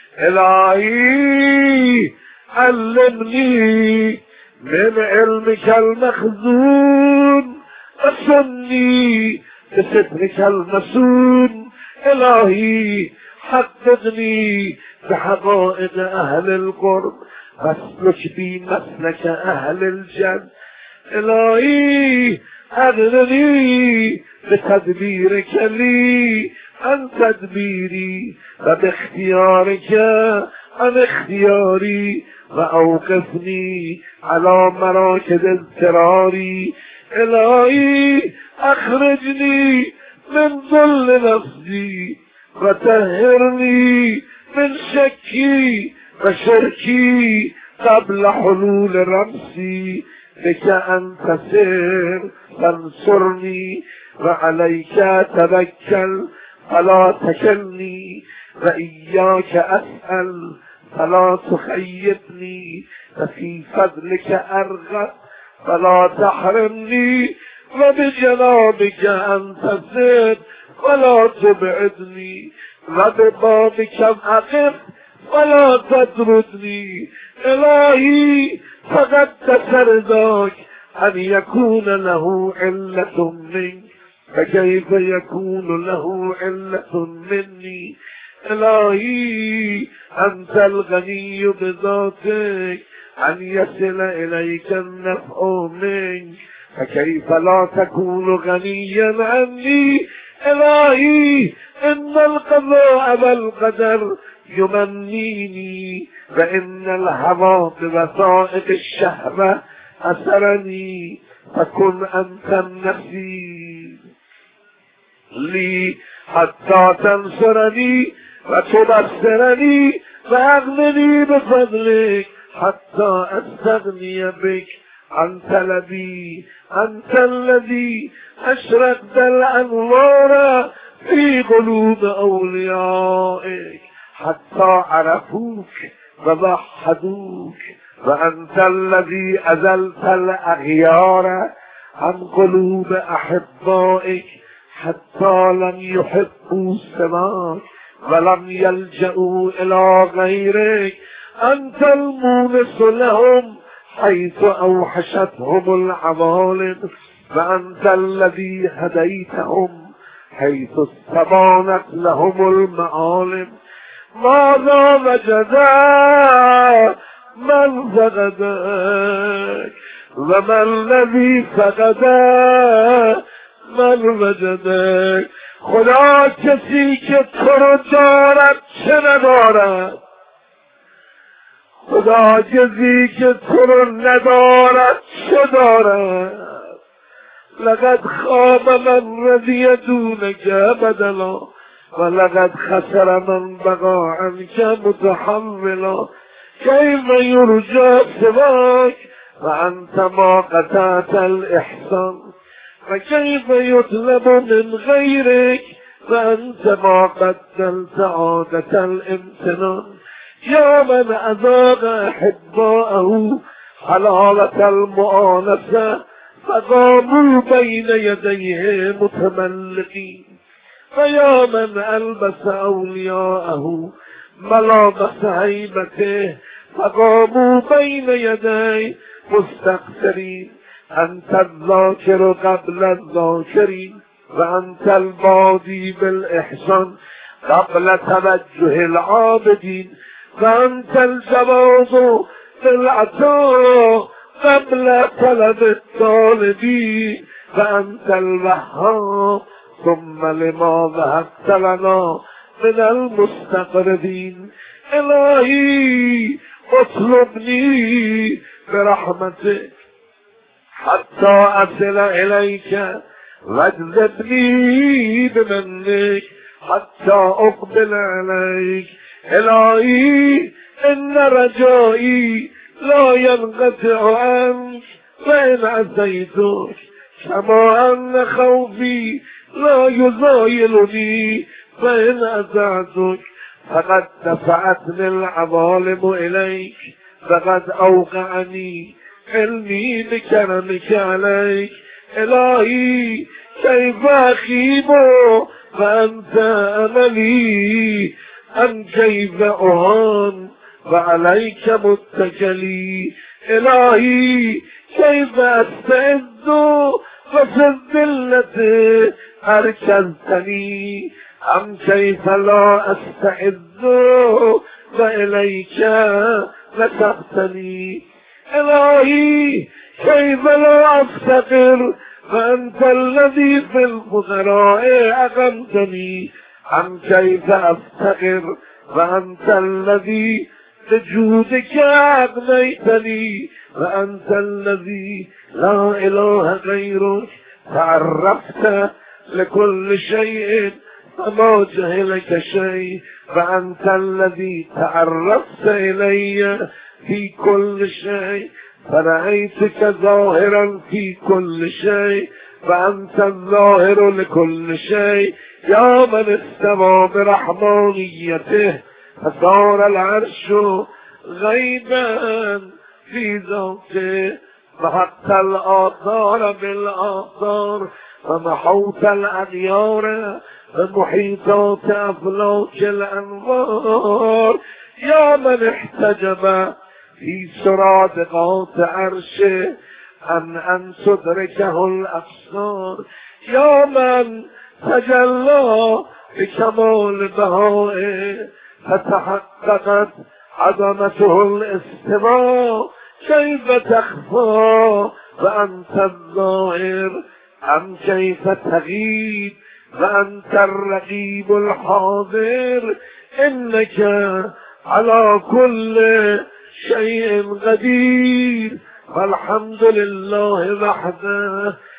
إلهي علمني من علمك المخزون وصلني بسترك المسون. إلهي حققني بحقائق أهل القرب واسلك بي مسلك أهل الجنة. إلهي أغنني بتدبيرك لي عن تدبيري وباختيارك عن اختياري وأوقفني على مراكز اضطراري. إلهي أخرجني من ظل نفسي وطهرني من شكي وشركي قبل حلول رمسي. بك أنت سر فانصرني وعليك توكل فلا تكلني وإياك أسأل فلا تخيبني وفي فضلك أرغب فلا تحرمني وبجنابك أنت سر ولا تبعدني وببابك أقف ولا تطردني. إلهي فقدس رضاك أن يكون له علة منك فكيف يكون له علة مني. إلهي أنت الغني بذاتك أن يصل إليك النفع منك فكيف لا تكون غنيا عني. إلهي إن القضاء والقدر يمنيني وإن الهوى بوسائط الشهوة أسرني فكن أنت النصير لي حتى تنصرني وتبصرني وأغنني بفضلك حتى أستغني بك عن طلبي. أنت الذي أشرقت الأنوار في قلوب أوليائك حتى عرفوك ووحدوك. وأنت الذي أزلت الأغيار عن قلوب أحبائك حتى لم يحبوا سواك ولم يلجأوا إلى غيرك. أنت المونس لهم حيث أوحشتهم العوالم وأنت الذي هديتهم حيث استبانت لهم المعالم. ماذا وجدا من فقدك وما الذي فقدا من وجدك. خدا کسی که تو رو دارد چه ندارد، خدا کسی که تو رو ندارد چه دارد. لقد خاب من رضی دونک بدلا ولقد خسر من بقى عنك متحملا. كيف يرجى سواك وأنت ما قطعت الإحسان وكيف يطلب من غيرك وأنت ما قدمت عادة الامتنان. يا من أذاق أحباءه حلاوة المؤانسة فقاموا بين يديه متملقين. فيا من ألبس أولياءه ملابس هيبته فقاموا بين يديه مستقصرين. أنت الذاكر قبل الذاكرين وأنت البادي بالإحسان قبل توجه العابدين وأنت الجواد بالعطاء قبل طلب الطالبين وأنت الوهاب ثم لما ذهبت لنا من المستقربين. إلهي اطلبني برحمتك حتى أصل إليك، واجذبني بمنك حتى أقبل عليك. إلهي إن رجائي لا ينقطع عنك فإن عصيتك، كما أن خوفي لا يزايلني فإن أطعتك. فقد دفعتني العظالم إليك، فقد أوقعني علمي بكرمك عليك. إلهي كيف أخيب فأنت أملي، أم كيف أهان فعليك متكلي. إلهي كيف أستعد وفي الذلة أركزتني، أم كيف لا أستعد فإليك لتقتني. إلهي كيف لا أفتقر فأنت الذي في الفقراء أقمتني، أم كيف أفتقر فأنت الذي بجودك أغنيتني، وأنت الذي لا إله غيرك. تعرفت لكل شيء فما جهلك شيء، وأنت الذي تعرفت إلي في كل شيء، فرأيتك ظاهرا في كل شيء، وأنت الظاهر لكل شيء. يا من استوى برحمانيته فصار العرش غيبا في ذاته، محقت الآثار بالآثار ومحوت الأديار بمحيطات أفلاك الأنوار. يا من احتجب في سرادقات عرشه أن تدركه الأبصار، يا من تجلى بكمال بهائه فتحققت عظمته الاستواء. كيف تخفى وأنت الظاهر، أم كيف تغيب وأنت الرقيب الحاضر. إنك على كل شيء قدير، والحمد لله وحده